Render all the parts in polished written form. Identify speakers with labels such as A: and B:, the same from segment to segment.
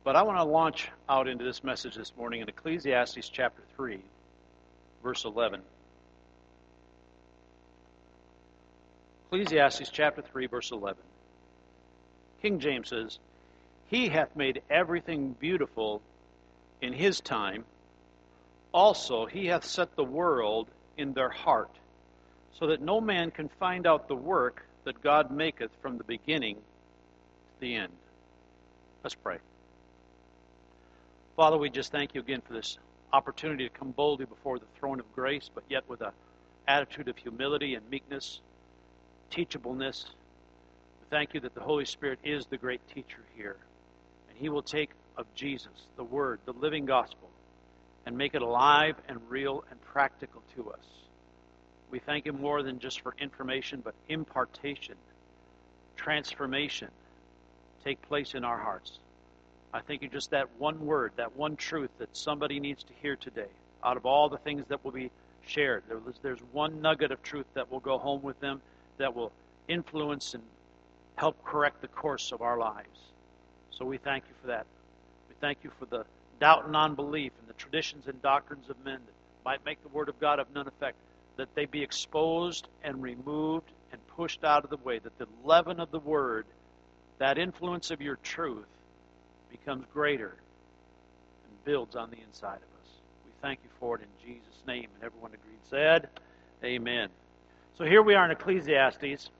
A: But I want to launch out into this message this morning in Ecclesiastes chapter 3, verse 11. Ecclesiastes chapter 3, verse 11. King James says, "He hath made everything beautiful in his time. Also he hath set the world in their heart, so that no man can find out the work that God maketh from the beginning to the end." Let's pray. Father, we just thank you again for this opportunity to come boldly before the throne of grace, but yet with an attitude of humility and meekness, teachableness. We thank you that the Holy Spirit is the great teacher here, and he will take of Jesus, the Word, the living gospel, and make it alive and real and practical to us. We thank him more than just for information, but impartation, transformation take place in our hearts. I think you just that one word, that one truth that somebody needs to hear today. Out of all the things that will be shared, there's one nugget of truth that will go home with them that will influence and help correct the course of our lives. So we thank you for that. We thank you for the doubt and unbelief and the traditions and doctrines of men that might make the Word of God of none effect, that they be exposed and removed and pushed out of the way, that the leaven of the Word, that influence of your truth, becomes greater and builds on the inside of us. We thank you for it in Jesus' name. And everyone agreed said, amen. So here we are in Ecclesiastes.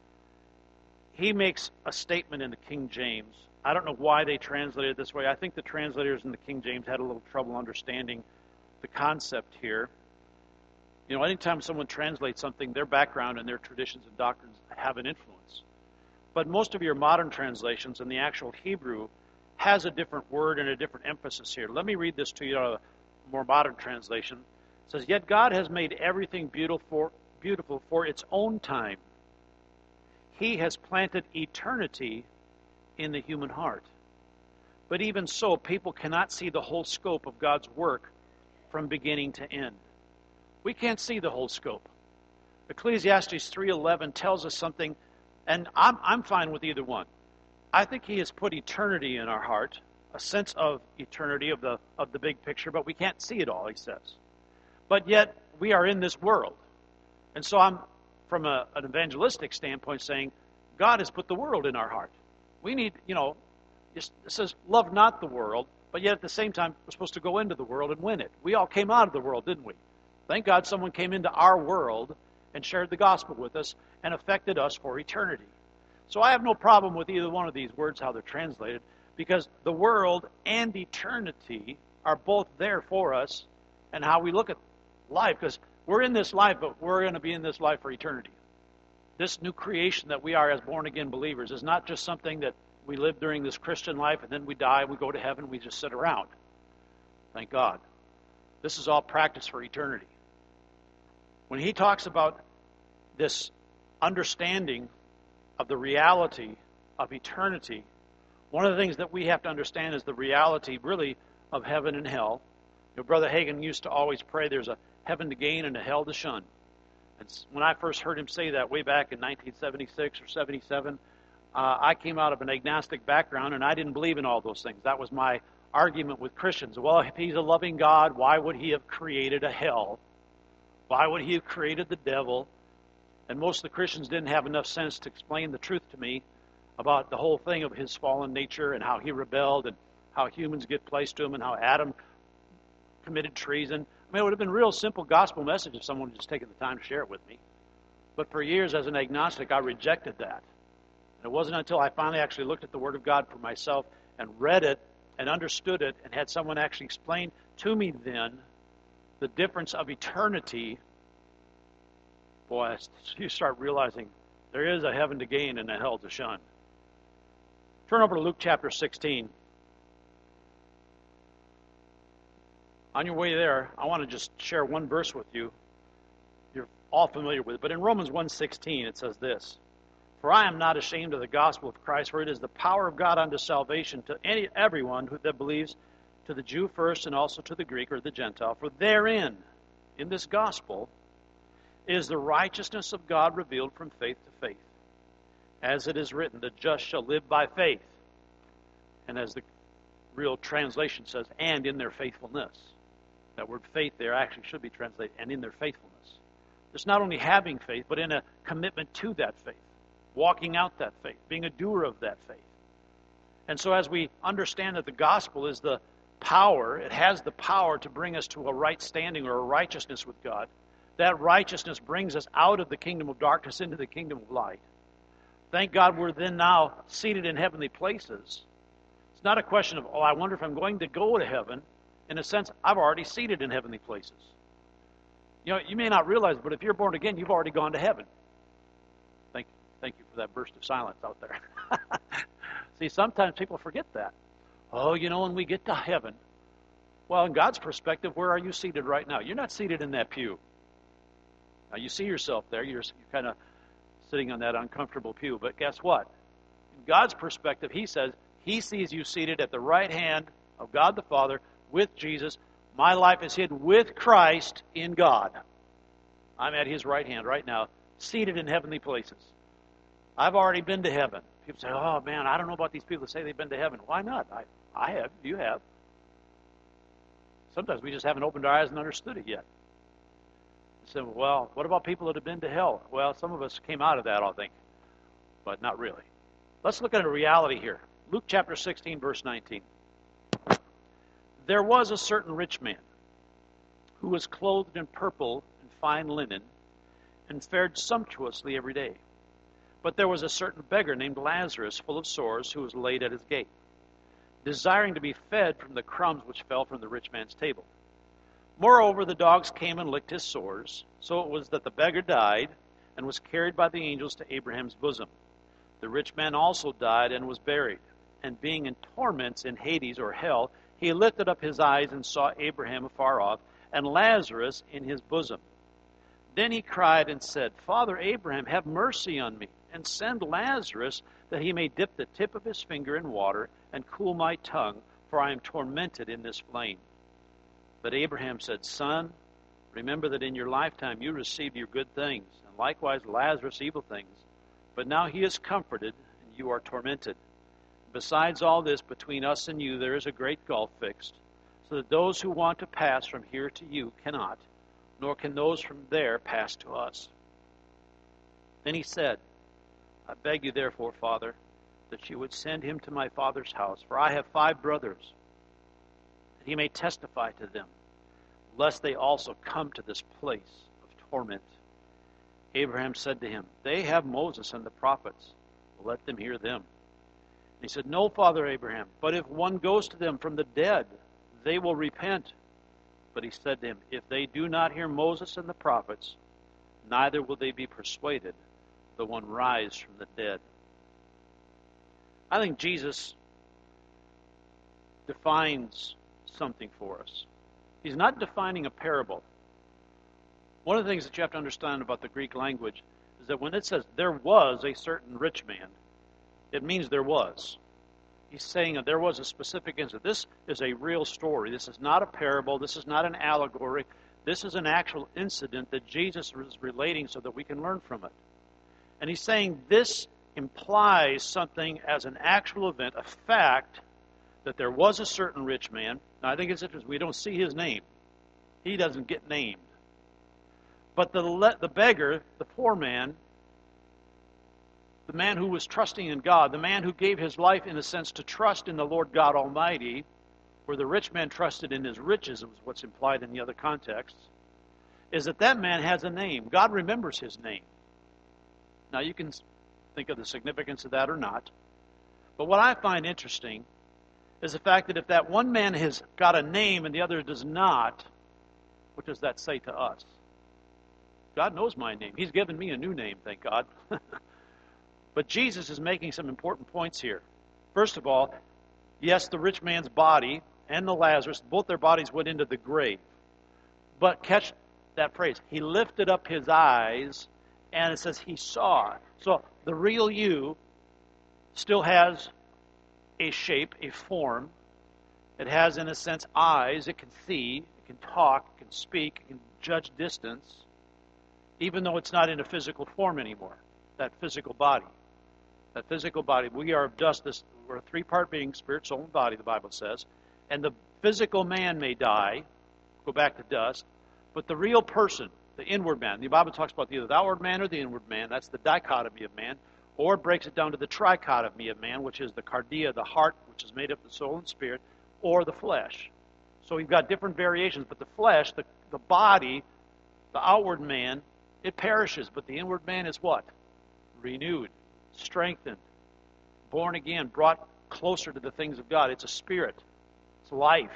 A: He makes a statement in the King James. I don't know why they translated it this way. I think the translators in the King James had a little trouble understanding the concept here. You know, anytime someone translates something, their background and their traditions and doctrines have an influence. But most of your modern translations and the actual Hebrew has a different word and a different emphasis here. Let me read this to you out of a more modern translation. It says, "Yet God has made everything beautiful for its own time. He has planted eternity in the human heart. But even so, people cannot see the whole scope of God's work from beginning to end." We can't see the whole scope. Ecclesiastes 3:11 tells us something, and I'm fine with either one. I think he has put eternity in our heart, a sense of eternity of the big picture, but we can't see it all, he says. But yet, we are in this world. And so I'm, from an evangelistic standpoint, saying, God has put the world in our heart. We need, it says, love not the world, but yet at the same time, we're supposed to go into the world and win it. We all came out of the world, didn't we? Thank God someone came into our world and shared the gospel with us and affected us for eternity. So I have no problem with either one of these words, how they're translated, because the world and eternity are both there for us and how we look at life, because we're in this life, but we're going to be in this life for eternity. This new creation that we are as born-again believers is not just something that we live during this Christian life and then we die, we go to heaven, we just sit around. Thank God. This is all practice for eternity. When he talks about this understanding of the reality of eternity, one of the things that we have to understand is the reality, really, of heaven and hell. Brother Hagin used to always pray there's a heaven to gain and a hell to shun. And when I first heard him say that way back in 1976 or 77, I came out of an agnostic background, and I didn't believe in all those things. That was my argument with Christians. Well, if he's a loving God, why would he have created a hell? Why would he have created the devil? And most of the Christians didn't have enough sense to explain the truth to me about the whole thing of his fallen nature and how he rebelled and how humans get placed to him and how Adam committed treason. I mean, it would have been a real simple gospel message if someone had just taken the time to share it with me. But for years as an agnostic, I rejected that. And it wasn't until I finally actually looked at the Word of God for myself and read it and understood it and had someone actually explain to me then the difference of eternity. Boy, you start realizing there is a heaven to gain and a hell to shun. Turn over to Luke chapter 16. On your way there, I want to just share one verse with you. You're all familiar with it. But in Romans 1:16, it says this: "For I am not ashamed of the gospel of Christ, for it is the power of God unto salvation to everyone that believes, to the Jew first and also to the Greek or the Gentile. For therein, in this gospel, is the righteousness of God revealed from faith to faith. As it is written, the just shall live by faith. And as the real translation says, and in their faithfulness. That word faith there actually should be translated, and in their faithfulness. It's not only having faith, but in a commitment to that faith, walking out that faith, being a doer of that faith. And so as we understand that the gospel is the power, it has the power to bring us to a right standing or a righteousness with God. That righteousness brings us out of the kingdom of darkness into the kingdom of light. Thank God we're then now seated in heavenly places. It's not a question of, I wonder if I'm going to go to heaven. In a sense, I've already seated in heavenly places. You know, you may not realize, but if you're born again, you've already gone to heaven. Thank you for that burst of silence out there. See, sometimes people forget that. When we get to heaven, well, in God's perspective, where are you seated right now? You're not seated in that pew. Now, you see yourself there. You're kind of sitting on that uncomfortable pew. But guess what? In God's perspective, He says He sees you seated at the right hand of God the Father with Jesus. My life is hid with Christ in God. I'm at His right hand right now, seated in heavenly places. I've already been to heaven. People say, oh man, I don't know about these people that say they've been to heaven. Why not? I have. You have. Sometimes we just haven't opened our eyes and understood it yet. You say, well, what about people that have been to hell? Well, some of us came out of that, I think, but not really. Let's look at a reality here. Luke chapter 16, verse 19. There was a certain rich man who was clothed in purple and fine linen and fared sumptuously every day. But there was a certain beggar named Lazarus, full of sores, who was laid at his gate, desiring to be fed from the crumbs which fell from the rich man's table. Moreover, the dogs came and licked his sores. So it was that the beggar died and was carried by the angels to Abraham's bosom. The rich man also died and was buried. And being in torments in Hades or hell, he lifted up his eyes and saw Abraham afar off, and Lazarus in his bosom. Then he cried and said, Father Abraham, have mercy on me, and send Lazarus, that he may dip the tip of his finger in water and cool my tongue, for I am tormented in this flame. But Abraham said, Son, remember that in your lifetime you received your good things, and likewise Lazarus evil things. But now he is comforted, and you are tormented. Besides all this, between us and you there is a great gulf fixed, so that those who want to pass from here to you cannot, nor can those from there pass to us. Then he said, I beg you therefore, Father, that you would send him to my father's house, for I have 5 brothers, that he may testify to them, lest they also come to this place of torment. Abraham said to him, They have Moses and the prophets. Let them hear them. And he said, No, Father Abraham, but if one goes to them from the dead, they will repent. But he said to him, If they do not hear Moses and the prophets, neither will they be persuaded, though one rise from the dead. I think Jesus defines something for us. He's not defining a parable. One of the things that you have to understand about the Greek language is that when it says there was a certain rich man, it means there was. He's saying that there was a specific incident. This is a real story. This is not a parable. This is not an allegory. This is an actual incident that Jesus is relating so that we can learn from it. And he's saying this implies something as an actual event, a fact, that there was a certain rich man. Now, I think it's interesting. We don't see his name. He doesn't get named. But the beggar, the poor man, the man who was trusting in God, the man who gave his life, in a sense, to trust in the Lord God Almighty, where the rich man trusted in his riches, is what's implied in the other contexts, is that man has a name. God remembers his name. Now, you can think of the significance of that or not. But what I find interesting is the fact that if that one man has got a name and the other does not, what does that say to us? God knows my name. He's given me a new name, thank God. But Jesus is making some important points here. First of all, yes, the rich man's body and the Lazarus, both their bodies went into the grave. But catch that phrase. He lifted up his eyes, and it says he saw. So the real you still has a shape, a form. It has, in a sense, eyes. It can see, it can talk, it can speak, it can judge distance, even though it's not in a physical form anymore, that physical body. That physical body, we are of dust, We're a three-part being, spirit, soul, and body, the Bible says. And the physical man may die, go back to dust, but the real person, the inward man, the Bible talks about either the outward man or the inward man. That's the dichotomy of man. Or it breaks it down to the trichotomy of man, which is the cardia, the heart, which is made up of the soul and spirit, or the flesh. So we've got different variations, but the flesh, the body, the outward man, it perishes, but the inward man is what? Renewed, strengthened, born again, brought closer to the things of God. It's a spirit. It's life.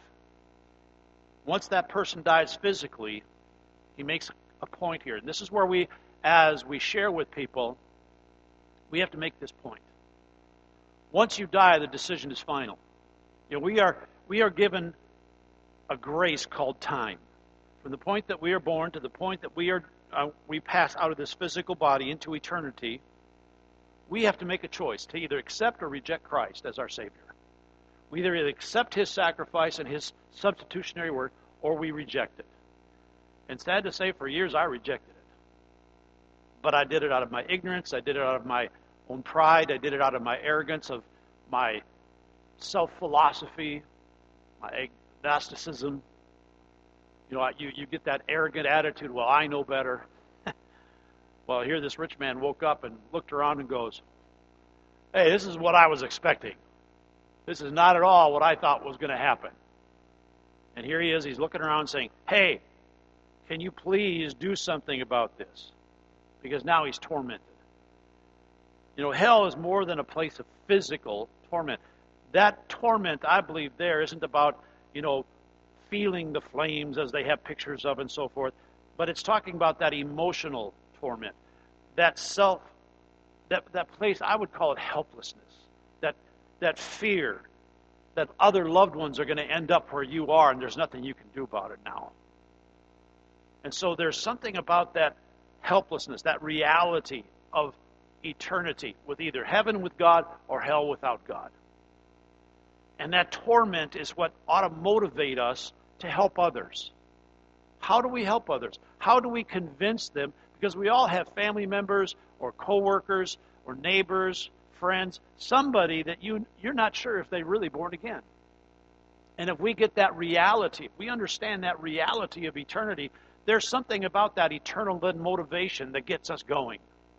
A: Once that person dies physically, he makes a point here. And this is where we, as we share with people, we have to make this point. Once you die, the decision is final. You know, we are given a grace called time. From the point that we are born to the point that we pass out of this physical body into eternity, we have to make a choice to either accept or reject Christ as our Savior. We either accept His sacrifice and His substitutionary work, or we reject it. And sad to say, for years I rejected it. But I did it out of my ignorance, I did it out of my own pride, I did it out of my arrogance, of my self-philosophy, my agnosticism. You know, you get that arrogant attitude, well, I know better. Well, here this rich man woke up and looked around and goes, hey, this is what I was expecting. This is not at all what I thought was going to happen. And here he is, he's looking around saying, hey, can you please do something about this? Because now he's tormented. You know, hell is more than a place of physical torment. That torment, I believe, there isn't about, you know, feeling the flames as they have pictures of and so forth, but it's talking about that emotional torment, that place, I would call it helplessness, that fear that other loved ones are going to end up where you are and there's nothing you can do about it now. And so there's something about that helplessness, that reality of eternity with either heaven with God or hell without God. And that torment is what ought to motivate us to help others. How do we help others? How do we convince them? Because we all have family members or coworkers or neighbors, friends, somebody that you're not sure if they're really born again. And if we get that reality, if we understand that reality of eternity, there's something about that eternal motivation that gets us going.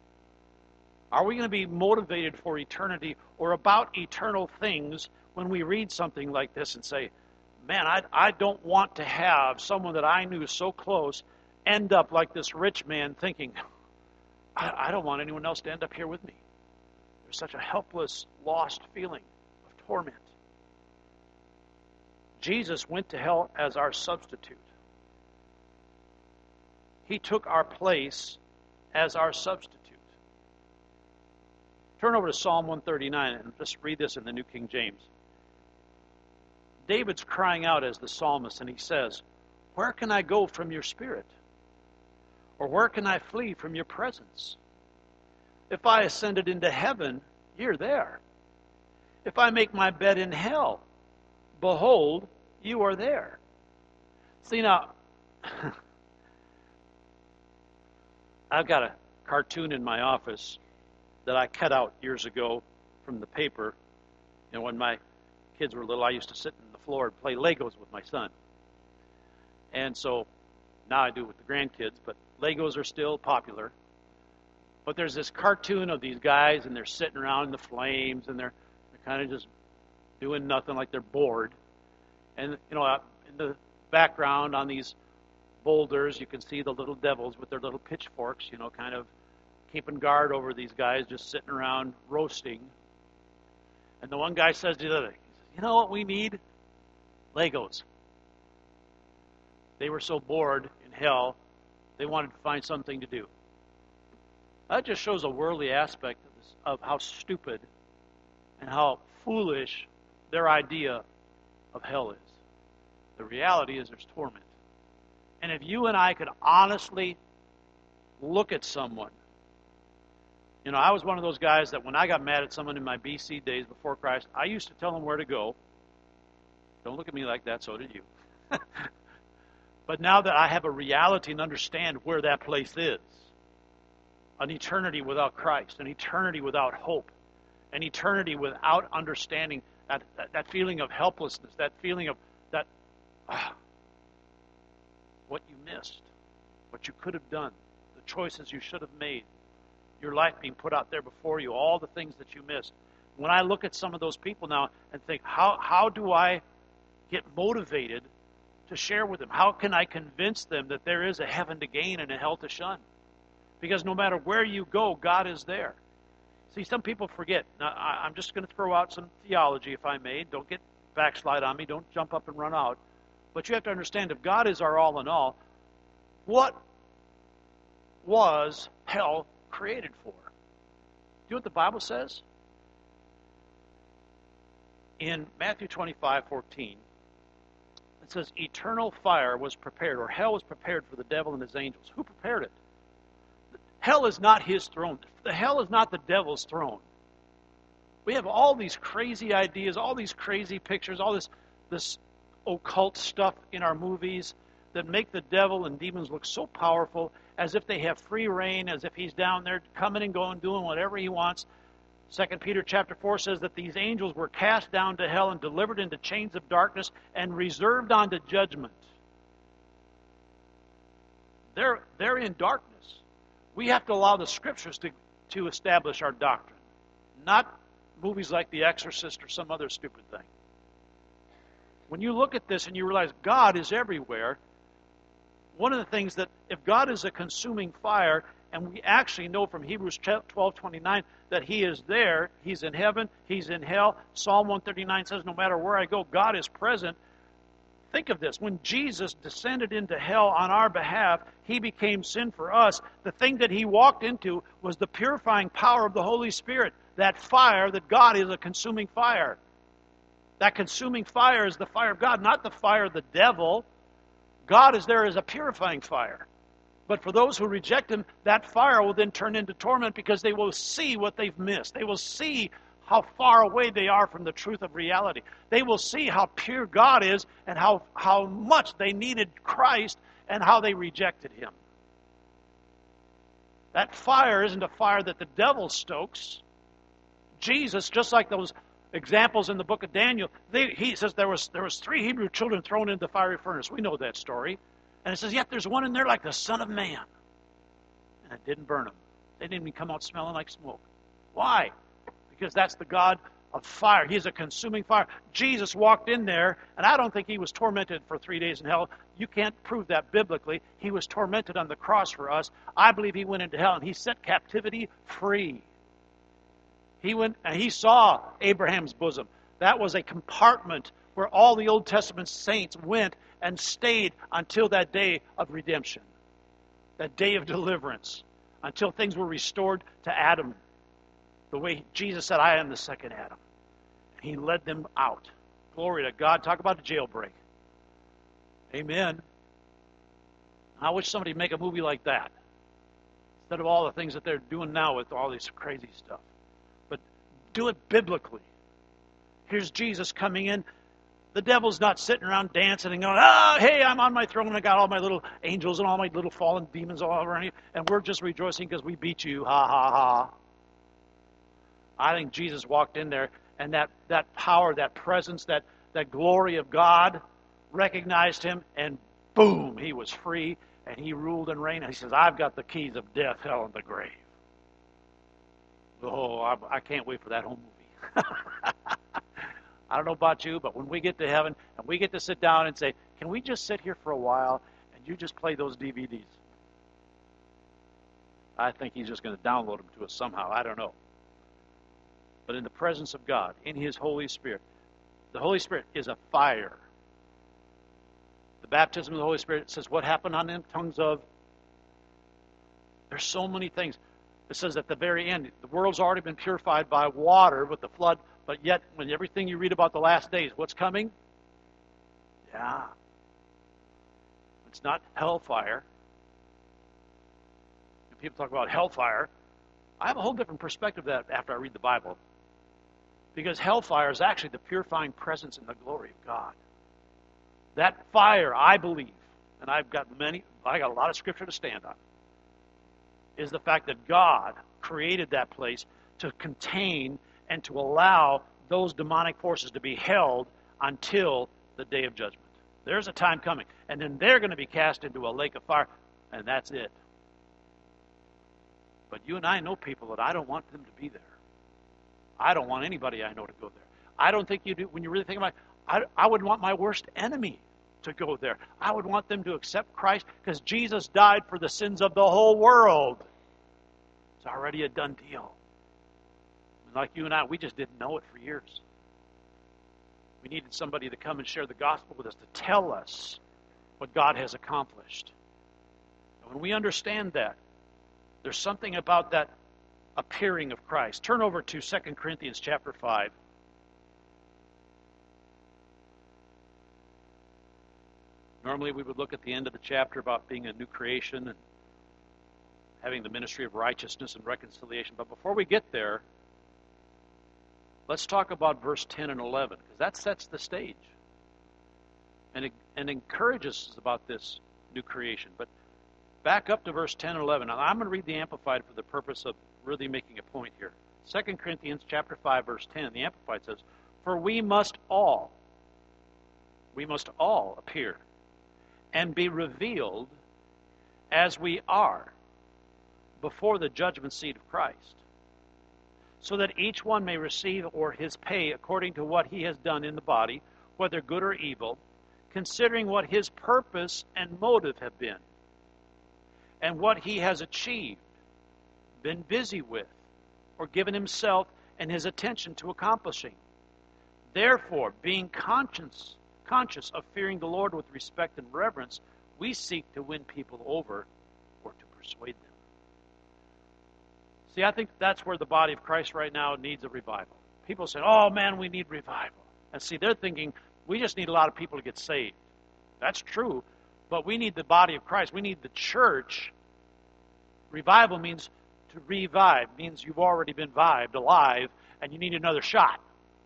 A: Are we going to be motivated for eternity or about eternal things when we read something like this and say, man, I don't want to have someone that I knew so close end up like this rich man thinking, I don't want anyone else to end up here with me. There's such a helpless, lost feeling of torment. Jesus went to hell as our substitute. He took our place as our substitute. Turn over to Psalm 139 and just read this in the New King James. David's crying out as the psalmist, and he says, where can I go from your spirit? Or where can I flee from your presence? If I ascended into heaven, you're there. If I make my bed in hell, behold, you are there. See now, I've got a cartoon in my office that I cut out years ago from the paper. And when my kids were little, I used to sit on the floor and play Legos with my son. And so now I do it with the grandkids, but Legos are still popular. But there's this cartoon of these guys, and they're sitting around in the flames, and they're kind of just doing nothing, like they're bored. And, you know, in the background on these boulders, you can see the little devils with their little pitchforks, you know, kind of keeping guard over these guys just sitting around roasting. And the one guy says to the other, you know what we need? Legos. They were so bored in hell, they wanted to find something to do. That just shows a worldly aspect of how stupid and how foolish their idea of hell is. The reality is there's torment. And if you and I could honestly look at someone, you know, I was one of those guys that when I got mad at someone in my BC days before Christ, I used to tell them where to go. Don't look at me like that, so did you. But now that I have a reality and understand where that place is, an eternity without Christ, an eternity without hope, an eternity without understanding that feeling of helplessness, that feeling of that what you missed, what you could have done, the choices you should have made, your life being put out there before you, all the things that you missed. When I look at some of those people now and think, how do I get motivated to share with them? How can I convince them that there is a heaven to gain and a hell to shun? Because no matter where you go, God is there. See, some people forget. Now, I'm just going to throw out some theology, if I may. Don't get backslide on me. Don't jump up and run out. But you have to understand, if God is our all in all, what was hell created for? Do you know what the Bible says? In Matthew 25:14, it says, eternal fire was prepared, or hell was prepared for the devil and his angels. Who prepared it? Hell is not his throne. The hell is not the devil's throne. We have all these crazy ideas, all these crazy pictures, all this occult stuff in our movies that make the devil and demons look so powerful, as if they have free reign, as if he's down there coming and going, doing whatever he wants. 2 Peter chapter 4 says that these angels were cast down to hell and delivered into chains of darkness and reserved unto judgment. They're in darkness. We have to allow the Scriptures to establish our doctrine, not movies like The Exorcist or some other stupid thing. When you look at this and you realize God is everywhere, one of the things that if God is a consuming fire, and we actually know from Hebrews 12:29 that He is there, He's in heaven, He's in hell. Psalm 139 says, no matter where I go, God is present. Think of this. When Jesus descended into hell on our behalf, He became sin for us. The thing that He walked into was the purifying power of the Holy Spirit. That fire, that God is a consuming fire. That consuming fire is the fire of God, not the fire of the devil. God is there as a purifying fire. But for those who reject Him, that fire will then turn into torment because they will see what they've missed. They will see how far away they are from the truth of reality. They will see how pure God is and how much they needed Christ and how they rejected Him. That fire isn't a fire that the devil stokes. Jesus, just like those examples in the book of Daniel, he says there was 3 Hebrew children thrown into the fiery furnace. We know that story. And it says, yet there's one in there like the Son of Man. And it didn't burn them. They didn't even come out smelling like smoke. Why? Because that's the God of fire. He's a consuming fire. Jesus walked in there, and I don't think He was tormented for 3 days in hell. You can't prove that biblically. He was tormented on the cross for us. I believe He went into hell, and He set captivity free. He went and He saw Abraham's bosom. That was a compartment where all the Old Testament saints went and stayed until that day of redemption, that day of deliverance, until things were restored to Adam. The way Jesus said, I am the second Adam. He led them out. Glory to God. Talk about a jailbreak. Amen. I wish somebody would make a movie like that, instead of all the things that they're doing now with all this crazy stuff. But do it biblically. Here's Jesus coming in. The devil's not sitting around dancing and going, hey, I'm on my throne and I got all my little angels and all my little fallen demons all around you, and we're just rejoicing because we beat you. Ha, ha, ha. I think Jesus walked in there, and that power, that presence, that glory of God recognized Him, and boom, He was free, and He ruled and reigned. And He says, I've got the keys of death, hell, and the grave. Oh, I can't wait for that whole movie. I don't know about you, but when we get to heaven and we get to sit down and say, can we just sit here for a while and you just play those DVDs? I think He's just going to download them to us somehow. I don't know. But in the presence of God, in His Holy Spirit, the Holy Spirit is a fire. The baptism of the Holy Spirit says, what happened on them? Tongues of... There's so many things. It says at the very end, the world's already been purified by water with the flood, but yet, when everything you read about the last days, what's coming? Yeah. It's not hellfire. When people talk about hellfire, I have a whole different perspective of that after I read the Bible. Because hellfire is actually the purifying presence and the glory of God. That fire, I believe, and I got a lot of scripture to stand on, is the fact that God created that place to contain and to allow those demonic forces to be held until the day of judgment. There's a time coming. And then they're going to be cast into a lake of fire, and that's it. But you and I know people that I don't want them to be there. I don't want anybody I know to go there. I don't think you do. When you really think about it, I would want my worst enemy to go there. I would want them to accept Christ because Jesus died for the sins of the whole world. It's already a done deal. Like you and I, we just didn't know it for years. We needed somebody to come and share the gospel with us, to tell us what God has accomplished. And when we understand that, there's something about that appearing of Christ. Turn over to 2 Corinthians chapter 5. Normally we would look at the end of the chapter about being a new creation and having the ministry of righteousness and reconciliation. But before we get there, let's talk about verse 10 and 11, because that sets the stage and encourages us about this new creation. But back up to verse 10 and 11. Now, I'm going to read the Amplified for the purpose of really making a point here. 2 Corinthians chapter 5, verse 10, the Amplified says, "For we must all appear and be revealed as we are before the judgment seat of Christ, so that each one may receive or his pay according to what he has done in the body, whether good or evil, considering what his purpose and motive have been, and what he has achieved, been busy with, or given himself and his attention to accomplishing. Therefore, being conscious of fearing the Lord with respect and reverence, we seek to win people over or to persuade them." See, I think that's where the body of Christ right now needs a revival. People say, "Oh man, we need revival." And see, they're thinking, we just need a lot of people to get saved. That's true, but we need the body of Christ. We need the church. Revival means to revive, means you've already been vived, alive, and you need another shot.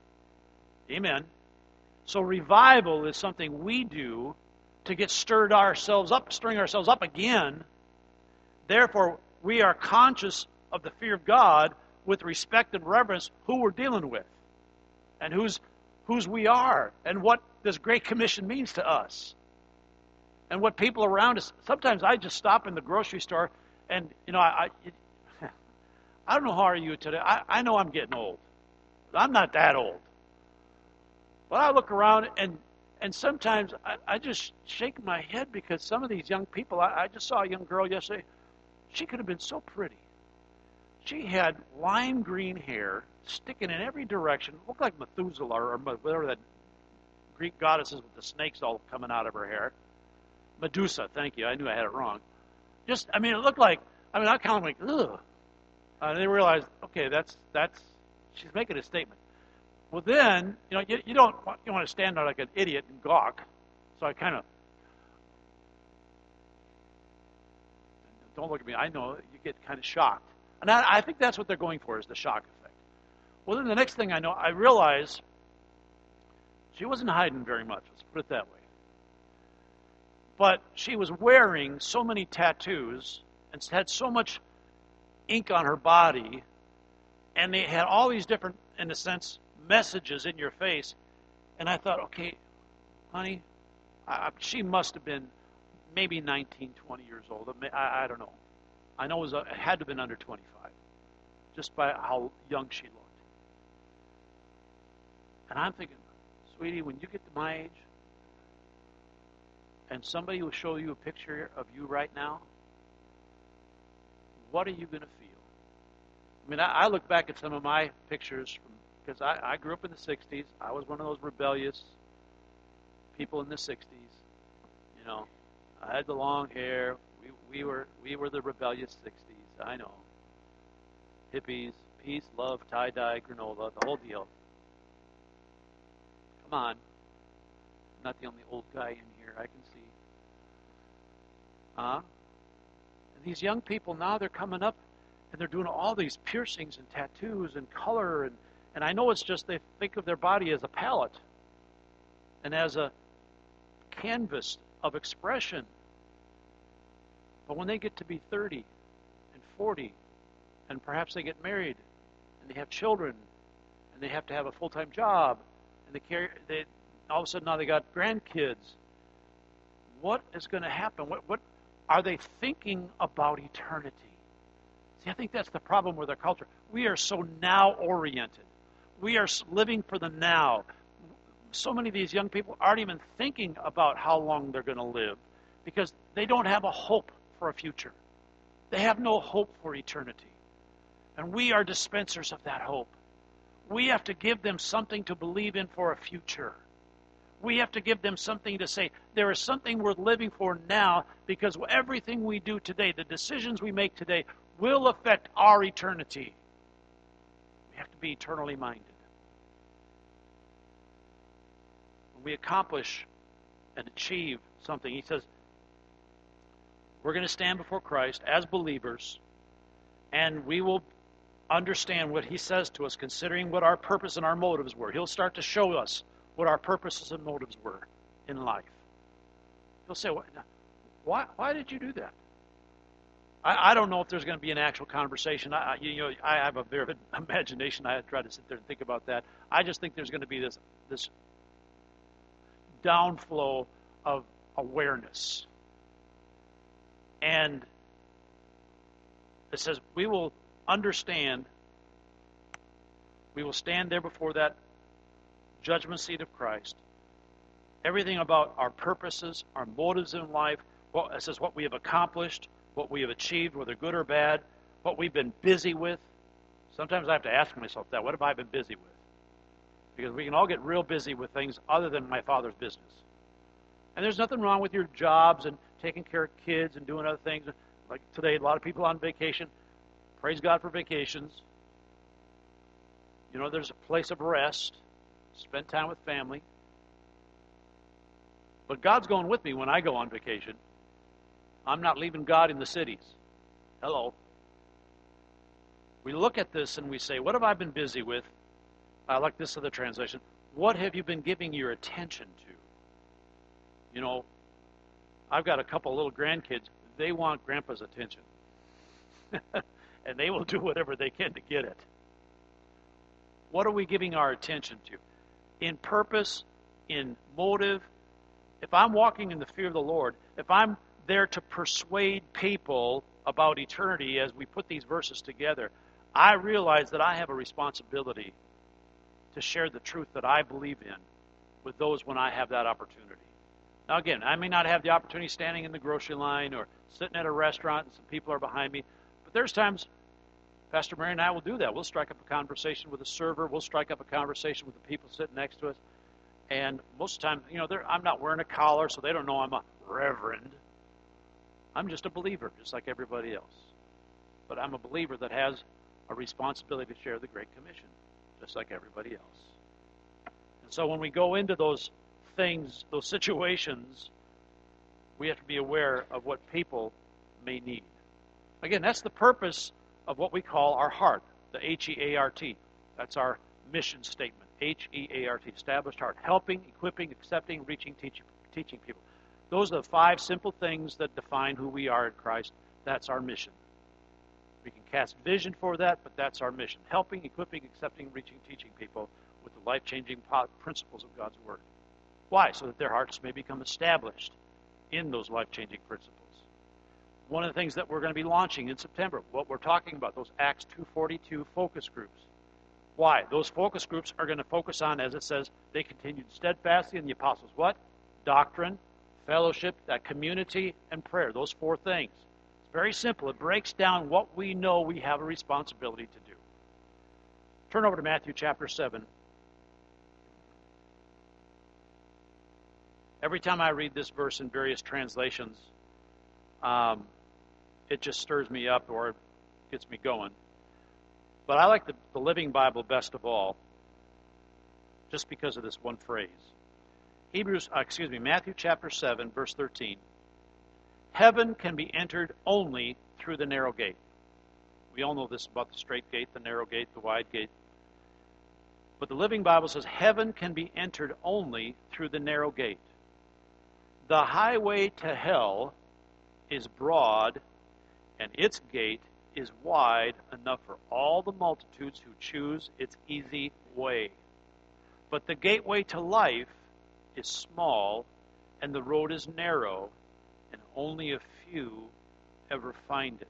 A: Amen. So revival is something we do to get stirring ourselves up again. Therefore, we are conscious of the fear of God with respect and reverence who we're dealing with and whose we are and what this Great Commission means to us and what people around us. Sometimes I just stop in the grocery store and, I don't know how are you today. I know I'm getting old. I'm not that old. But I look around and sometimes I just shake my head because some of these young people, I just saw a young girl yesterday. She could have been so pretty. She had lime green hair sticking in every direction. It looked like Methuselah or whatever that Greek goddess is with the snakes all coming out of her hair. Medusa, thank you. I knew I had it wrong. It looked like, I kind of like, ugh. And they realized, okay, that's she's making a statement. Well, then, you want to stand there like an idiot and gawk. So I kind of, don't look at me. I know you get kind of shocked. And I think that's what they're going for, is the shock effect. Well, then the next thing I know, I realize she wasn't hiding very much. Let's put it that way. But she was wearing so many tattoos and had so much ink on her body, and they had all these different, in a sense, messages in your face. And I thought, okay, honey, she must have been maybe 19, 20 years old. I don't know. I know it had to have been under 25, just by how young she looked. And I'm thinking, sweetie, when you get to my age, and somebody will show you a picture of you right now, what are you going to feel? I look back at some of my pictures, because I grew up in the 60s. I was one of those rebellious people in the 60s. I had the long hair. We were the rebellious 60s. I know. Hippies, peace, love, tie-dye, granola, the whole deal. Come on. I'm not the only old guy in here, I can see. And these young people now, they're coming up and they're doing all these piercings and tattoos and color. And I know it's just they think of their body as a palette and as a canvas of expression. But when they get to be 30 and 40, and perhaps they get married, and they have children, and they have to have a full-time job, and they all of a sudden now they got grandkids. What is going to happen? What are they thinking about eternity? See, I think that's the problem with our culture. We are so now-oriented. We are living for the now. So many of these young people aren't even thinking about how long they're going to live because they don't have a hope for a future. They have no hope for eternity. And we are dispensers of that hope. We have to give them something to believe in for a future. We have to give them something to say, there is something worth living for now because everything we do today, the decisions we make today, will affect our eternity. We have to be eternally minded. When we accomplish and achieve something, he says, we're going to stand before Christ as believers, and we will understand what he says to us, considering what our purpose and our motives were. He'll start to show us what our purposes and motives were in life. He'll say, why did you do that? I don't know if there's going to be an actual conversation. I have a vivid imagination. I try to sit there and think about that. I just think there's going to be this downflow of awareness. And it says, we will understand, we will stand there before that judgment seat of Christ. Everything about our purposes, our motives in life, it says what we have accomplished, what we have achieved, whether good or bad, what we've been busy with. Sometimes I have to ask myself that, what have I been busy with? Because we can all get real busy with things other than my Father's business. And there's nothing wrong with your jobs and taking care of kids and doing other things. Like today, a lot of people on vacation. Praise God for vacations. You know, there's a place of rest. Spend time with family. But God's going with me when I go on vacation. I'm not leaving God in the cities. Hello. We look at this and we say, what have I been busy with? I like this other translation. What have you been giving your attention to? You know, I've got a couple little grandkids. They want Grandpa's attention. And they will do whatever they can to get it. What are we giving our attention to? In purpose, in motive. If I'm walking in the fear of the Lord, if I'm there to persuade people about eternity as we put these verses together, I realize that I have a responsibility to share the truth that I believe in with those when I have that opportunity. Now again, I may not have the opportunity standing in the grocery line or sitting at a restaurant and some people are behind me, but there's times Pastor Mary and I will do that. We'll strike up a conversation with a server. We'll strike up a conversation with the people sitting next to us. And most of the time, you know, I'm not wearing a collar, so they don't know I'm a reverend. I'm just a believer, just like everybody else. But I'm a believer that has a responsibility to share the Great Commission, just like everybody else. And so when we go into those things, those situations, we have to be aware of what people may need. Again, that's the purpose of what we call our heart, the H-E-A-R-T. That's our mission statement, H-E-A-R-T, established heart, helping, equipping, accepting, reaching, teaching people. Those are the 5 simple things that define who we are in Christ. That's our mission. We can cast vision for that, but that's our mission, helping, equipping, accepting, reaching, teaching people with the life-changing principles of God's Word. Why? So that their hearts may become established in those life-changing principles. One of the things that we're going to be launching in September, what we're talking about, those Acts 2:42 focus groups. Why? Those focus groups are going to focus on, as it says, they continued steadfastly in the apostles' what? Doctrine, fellowship, that community, and prayer. Those 4 things. It's very simple. It breaks down what we know we have a responsibility to do. Turn over to Matthew chapter 7. Every time I read this verse in various translations, it just stirs me up or gets me going. But I like the Living Bible best of all, just because of this one phrase. Matthew chapter 7, verse 13. Heaven can be entered only through the narrow gate. We all know this about the straight gate, the narrow gate, the wide gate. But the Living Bible says heaven can be entered only through the narrow gate. The highway to hell is broad, and its gate is wide enough for all the multitudes who choose its easy way. But the gateway to life is small, and the road is narrow, and only a few ever find it.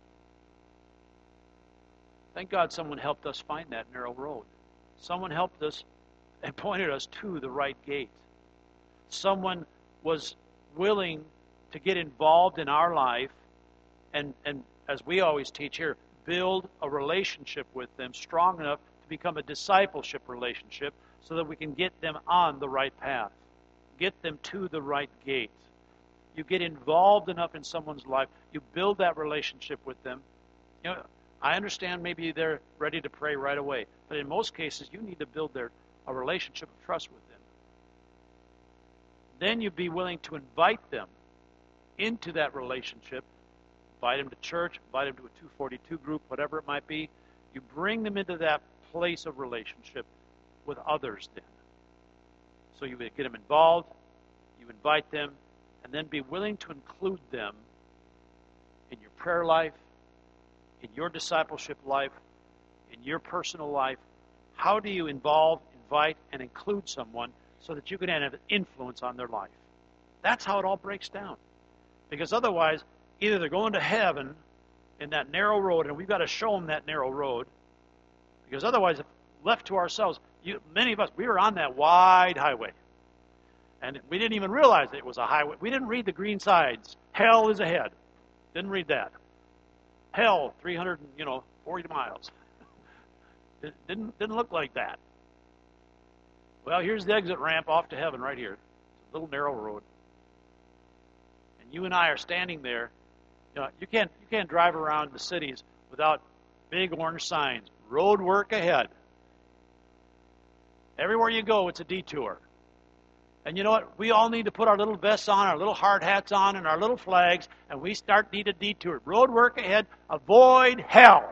A: Thank God someone helped us find that narrow road. Someone helped us and pointed us to the right gate. Someone was willing to get involved in our life and as we always teach here, build a relationship with them strong enough to become a discipleship relationship so that we can get them on the right path, get them to the right gate. You get involved enough in someone's life, you build that relationship with them. You know, I understand maybe they're ready to pray right away, but in most cases you need to build a relationship of trust with them. Then you'd be willing to invite them into that relationship, invite them to church, invite them to a 242 group, whatever it might be. You bring them into that place of relationship with others then. So you get them involved, you invite them, and then be willing to include them in your prayer life, in your discipleship life, in your personal life. How do you involve, invite, and include someone so that you can have an influence on their life? That's how it all breaks down. Because otherwise, either they're going to heaven in that narrow road, and we've got to show them that narrow road. Because otherwise, if left to ourselves, many of us, we were on that wide highway. And we didn't even realize it was a highway. We didn't read the green signs. Hell is ahead. Didn't read that. Hell, 340 miles. It didn't look like that. Well, here's the exit ramp off to heaven right here. It's a little narrow road. And you and I are standing there. You can't drive around the cities without big orange signs. Road work ahead. Everywhere you go, it's a detour. And you know what? We all need to put our little vests on, our little hard hats on, and our little flags, and we need a detour. Road work ahead. Avoid hell.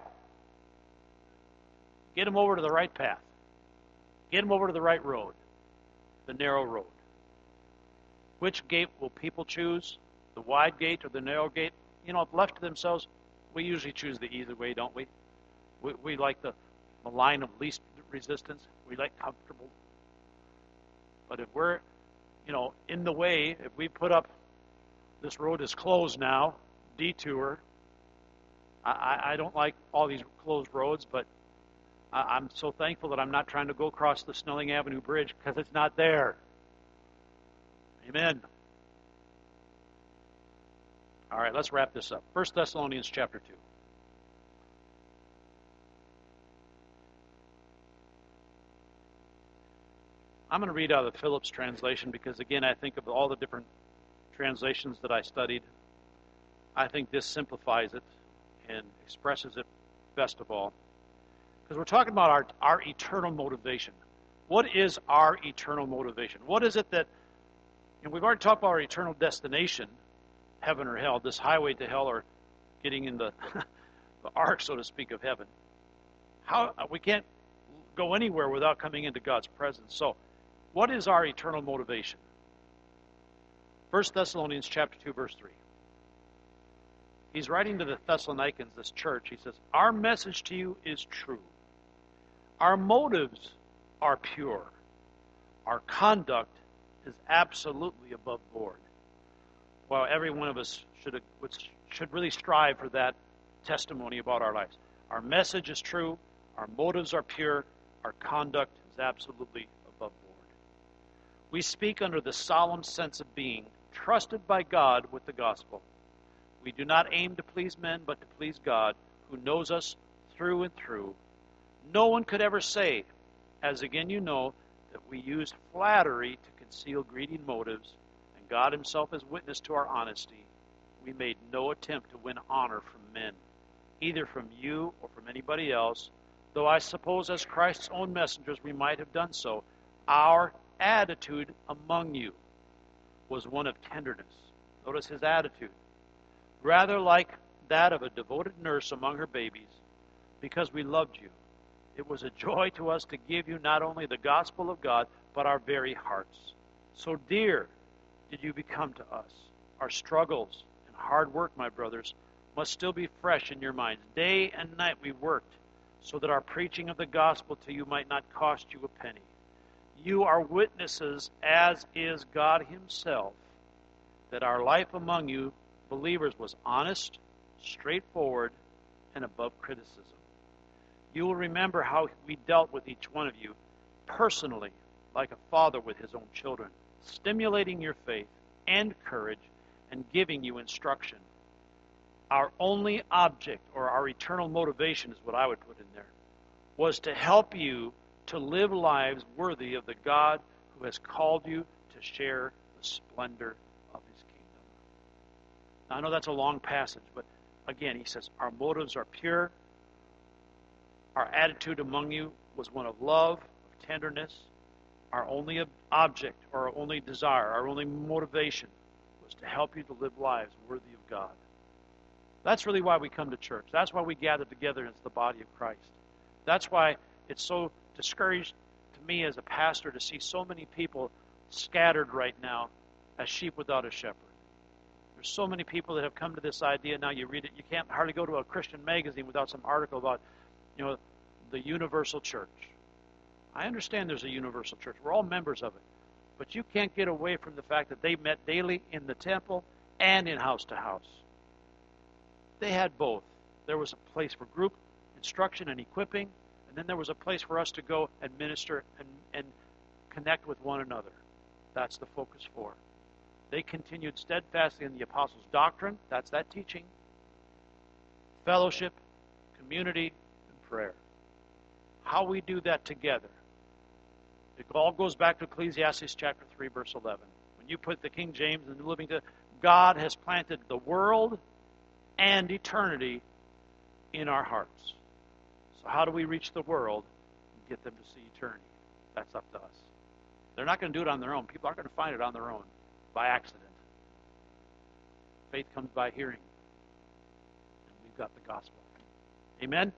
A: Get them over to the right path. Get them over to the right road, the narrow road. Which gate will people choose? The wide gate or the narrow gate? If left to themselves, we usually choose the easy way, don't we? We like the line of least resistance. We like comfortable. But if we're, in the way, if we put up, this road is closed now, detour. I don't like all these closed roads, but I'm so thankful that I'm not trying to go across the Snelling Avenue Bridge because it's not there. Amen. All right, let's wrap this up. 1 Thessalonians chapter 2. I'm going to read out of the Phillips translation because, again, I think of all the different translations that I studied. I think this simplifies it and expresses it best of all. Because we're talking about our eternal motivation. What is our eternal motivation? What is it that, we've already talked about our eternal destination, heaven or hell, this highway to hell or getting in the ark, so to speak, of heaven. We can't go anywhere without coming into God's presence. So, what is our eternal motivation? 1 Thessalonians chapter 2, verse 3. He's writing to the Thessalonians, this church. He says, our message to you is true. Our motives are pure. Our conduct is absolutely above board. Well, every one of us should really strive for that testimony about our lives. Our message is true. Our motives are pure. Our conduct is absolutely above board. We speak under the solemn sense of being trusted by God with the gospel. We do not aim to please men, but to please God, who knows us through and through. No one could ever say, as again you know, that we used flattery to conceal greedy motives, and God himself is witness to our honesty. We made no attempt to win honor from men, either from you or from anybody else, though I suppose as Christ's own messengers we might have done so. Our attitude among you was one of tenderness. Notice his attitude. Rather like that of a devoted nurse among her babies, because we loved you. It was a joy to us to give you not only the gospel of God, but our very hearts. So dear did you become to us. Our struggles and hard work, my brothers, must still be fresh in your minds. Day and night we worked so that our preaching of the gospel to you might not cost you a penny. You are witnesses, as is God himself, that our life among you, believers, was honest, straightforward, and above criticism. You will remember how we dealt with each one of you personally, like a father with his own children, stimulating your faith and courage and giving you instruction. Our only object, or our eternal motivation is what I would put in there, was to help you to live lives worthy of the God who has called you to share the splendor of his kingdom. Now, I know that's a long passage, but again, he says, our motives are pure. Our attitude among you was one of love, of tenderness. Our only object, or our only desire, our only motivation was to help you to live lives worthy of God. That's really why we come to church. That's why we gather together as the body of Christ. That's why it's so discouraged to me as a pastor to see so many people scattered right now as sheep without a shepherd. There's so many people that have come to this idea. Now you read it, you can't hardly go to a Christian magazine without some article about, the universal church. I understand there's a universal church. We're all members of it. But you can't get away from the fact that they met daily in the temple and in house to house. They had both. There was a place for group instruction and equipping, and then there was a place for us to go and minister and connect with one another. That's the focus for. They continued steadfastly in the apostles' doctrine. That's that teaching. Fellowship, community, and prayer. How we do that together. It all goes back to Ecclesiastes chapter 3, verse 11. When you put the King James and the Living, God has planted the world and eternity in our hearts. So how do we reach the world and get them to see eternity? That's up to us. They're not going to do it on their own. People aren't going to find it on their own by accident. Faith comes by hearing. And we've got the gospel. Amen?